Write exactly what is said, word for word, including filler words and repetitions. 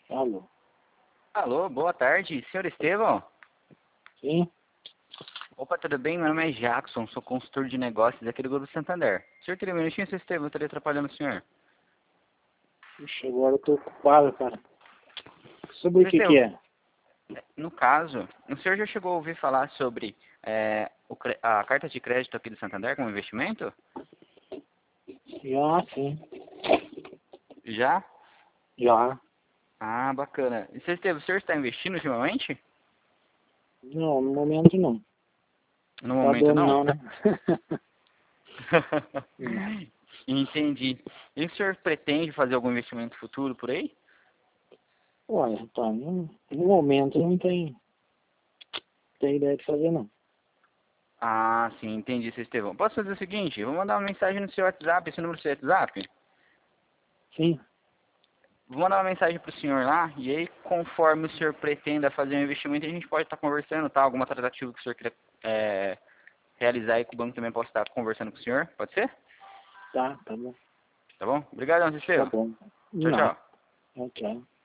Alô? Alô, boa tarde, senhor Estevão? Sim? Opa, tudo bem? Meu nome é Jackson, sou consultor de negócios aqui do Grupo Santander. O senhor teria um minutinho, senhor Estevão? Eu estaria atrapalhando o senhor. Ixi, agora eu tô ocupado, cara. Sobre o senhor que que Estevão, é? no caso, o senhor já chegou a ouvir falar sobre é, o cre- a carta de crédito aqui do Santander como investimento? Já, sim. Já? Já. Ah, bacana. E, senhor Estevão, o senhor está investindo ultimamente? Não, no momento não. No Tá momento dando não? não, né? Hum. Entendi. E o senhor pretende fazer algum investimento futuro por aí? Olha, tá, no, no momento não tem, tem ideia de fazer não. Ah, sim, entendi, seu Estevão. Posso fazer o seguinte? Eu vou mandar uma mensagem no seu WhatsApp, esse número do seu WhatsApp? Sim, Vou mandar uma mensagem pro senhor lá, e aí, conforme o senhor pretenda fazer um investimento, a gente pode estar conversando, tá? Alguma tratativa que o senhor queira é, realizar aí, que o banco também possa estar conversando com o senhor. Pode ser? tá, tá bom. Tá bom? Obrigado, seu Tá Estevão. bom. Tchau, Não, tchau. ok.